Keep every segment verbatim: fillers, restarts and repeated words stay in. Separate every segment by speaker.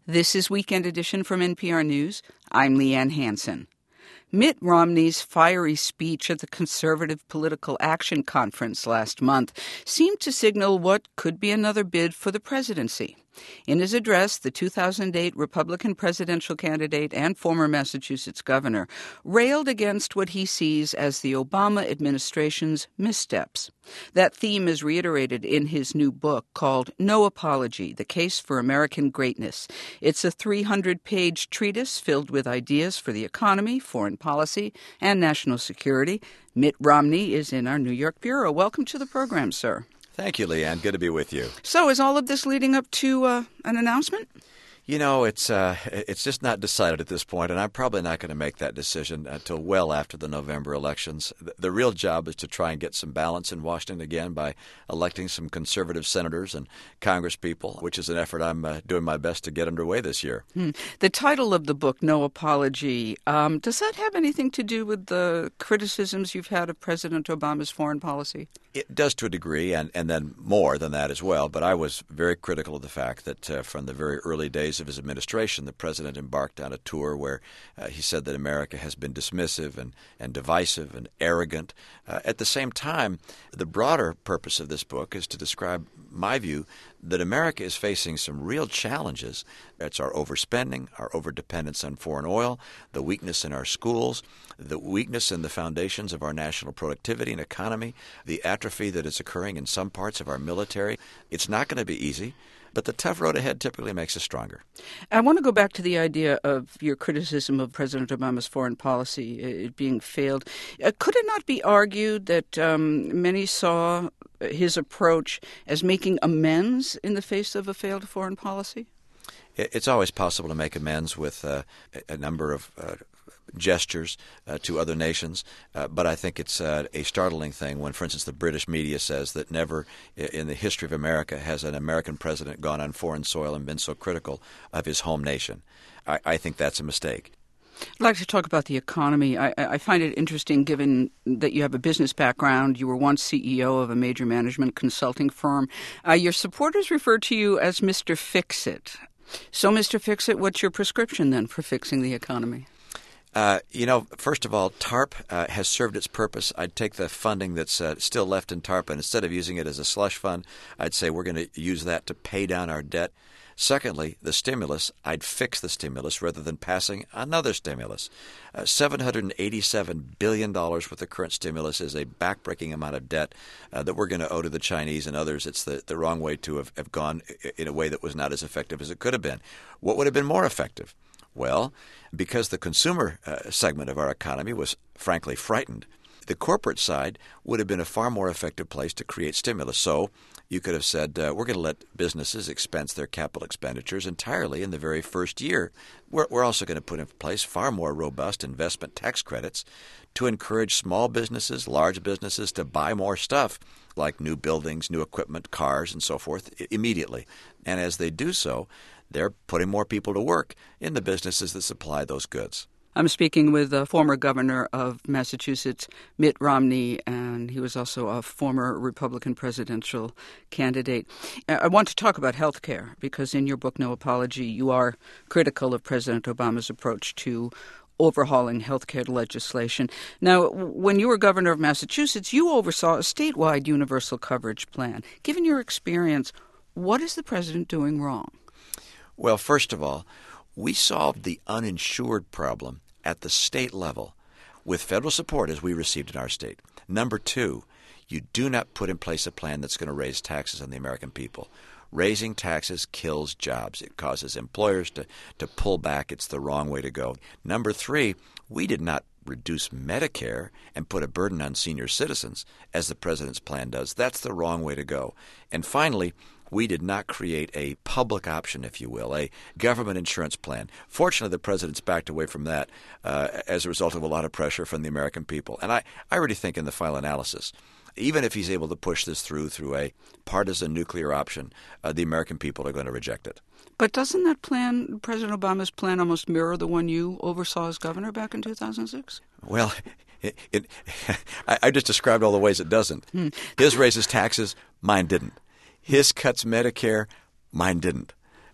Speaker 1: This is Weekend Edition from N P R News. I'm Leanne Hansen. Mitt Romney's fiery speech at the Conservative Political Action Conference last month seemed to signal what could be another bid for the presidency. In his address, the two thousand eight Republican presidential candidate and former Massachusetts governor railed against what he sees as the Obama administration's missteps. That theme is reiterated in his new book called No Apology, The Case for American Greatness. It's a three hundred page treatise filled with ideas for the economy, foreign policy, and national security. Mitt Romney is in our New York bureau. Welcome to the program, sir.
Speaker 2: Thank you, Leanne. Good to be with you.
Speaker 1: So is all of this leading up to uh, an announcement?
Speaker 2: You know, it's uh, it's just not decided at this point, and I'm probably not going to make that decision until well after the November elections. The, the real job is to try and get some balance in Washington again by electing some conservative senators and congresspeople, which is an effort I'm uh, doing my best to get underway this year.
Speaker 1: Hmm. The title of the book, No Apology, um, does that have anything to do with the criticisms you've had of President Obama's foreign policy?
Speaker 2: It does to a degree, and, and then more than that as well. But I was very critical of the fact that uh, from the very early days of his administration, the president embarked on a tour where uh, he said that America has been dismissive and, and divisive and arrogant. Uh, at the same time, the broader purpose of this book is to describe my view that America is facing some real challenges. It's our overspending, our overdependence on foreign oil, the weakness in our schools, the weakness in the foundations of our national productivity and economy, the atrophy that is occurring in some parts of our military. It's not going to be easy, but the tough road ahead typically makes us stronger.
Speaker 1: I want to go back to the idea of your criticism of President Obama's foreign policy, it being failed. Uh, could it not be argued that um, many saw his approach as making amends in the face of a failed foreign policy?
Speaker 2: It's always possible to make amends with uh, a number of uh, gestures uh, to other nations, uh, but I think it's uh, a startling thing when, for instance, the British media says that never in the history of America has an American president gone on foreign soil and been so critical of his home nation. I, I think that's a mistake.
Speaker 1: I'd like to talk about the economy. I, I find it interesting, given that you have a business background. You were once C E O of a major management consulting firm. Uh, your supporters refer to you as Mister Fix-It. So, Mister Fix-It, what's your prescription then for fixing the economy?
Speaker 2: Uh, you know, first of all, TARP uh, has served its purpose. I'd take the funding that's uh, still left in TARP, and instead of using it as a slush fund, I'd say we're going to use that to pay down our debt. Secondly, the stimulus, I'd fix the stimulus rather than passing another stimulus. Uh, seven hundred eighty-seven billion dollars with the current stimulus is a backbreaking amount of debt uh, that we're going to owe to the Chinese and others. It's the, the wrong way to have, have gone in a way that was not as effective as it could have been. What would have been more effective? Well, because the consumer uh, segment of our economy was frankly frightened, the corporate side would have been a far more effective place to create stimulus. So you could have said, uh, we're going to let businesses expense their capital expenditures entirely in the very first year. We're, we're also going to put in place far more robust investment tax credits to encourage small businesses, large businesses to buy more stuff like new buildings, new equipment, cars, and so forth immediately. And as they do so, they're putting more people to work in the businesses that supply those goods.
Speaker 1: I'm speaking with the former governor of Massachusetts, Mitt Romney, and he was also a former Republican presidential candidate. I want to talk about health care because in your book, No Apology, you are critical of President Obama's approach to overhauling health care legislation. Now, when you were governor of Massachusetts, you oversaw a statewide universal coverage plan. Given your experience, what is the president doing wrong?
Speaker 2: Well, first of all, we solved the uninsured problem at the state level with federal support as we received in our state. Number two, you do not put in place a plan that's going to raise taxes on the American people. Raising taxes kills jobs. It causes employers to, to pull back. It's the wrong way to go. Number three, we did not reduce Medicare and put a burden on senior citizens as the president's plan does. That's the wrong way to go. And finally, we did not create a public option, if you will, a government insurance plan. Fortunately, the president's backed away from that uh, as a result of a lot of pressure from the American people. And I, I really think in the final analysis, even if he's able to push this through through a partisan nuclear option, uh, the American people are going to reject it.
Speaker 1: But doesn't that plan, President Obama's plan, almost mirror the one you oversaw as governor back in two thousand six?
Speaker 2: Well, it, it, I, I just described all the ways it doesn't. Hmm. His raises taxes, mine didn't. His cuts Medicare, mine didn't.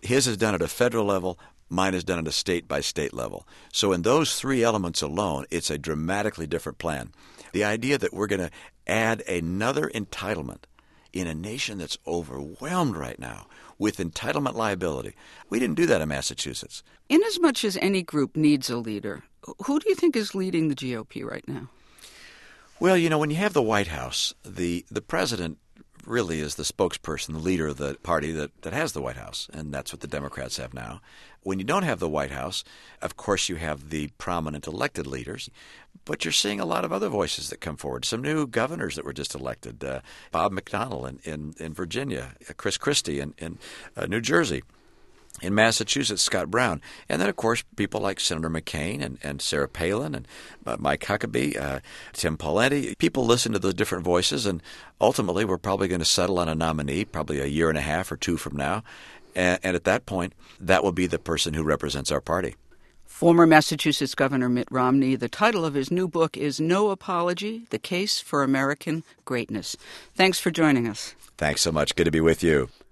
Speaker 2: His is done at a federal level. Mine is done at a state-by-state level. So in those three elements alone, it's a dramatically different plan. The idea that we're going to add another entitlement in a nation that's overwhelmed right now with entitlement liability. We didn't do that in Massachusetts.
Speaker 1: Inasmuch as any group needs a leader, who do you think is leading the G O P right now?
Speaker 2: Well, you know, when you have the White House, the, the president really is the spokesperson, the leader of the party that, that has the White House, and that's what the Democrats have now. When you don't have the White House, of course you have the prominent elected leaders, but you're seeing a lot of other voices that come forward. Some new governors that were just elected, uh, Bob McDonnell in, in, in Virginia, Chris Christie in, in uh, New Jersey. In Massachusetts, Scott Brown. And then, of course, people like Senator McCain and, and Sarah Palin and uh, Mike Huckabee, uh, Tim Pawlenty. People listen to those different voices, and ultimately we're probably going to settle on a nominee probably a year and a half or two from now. And, and at that point, that will be the person who represents our party.
Speaker 1: Former Massachusetts Governor Mitt Romney, the title of his new book is No Apology, The Case for American Greatness. Thanks for joining us.
Speaker 2: Thanks so much. Good to be with you.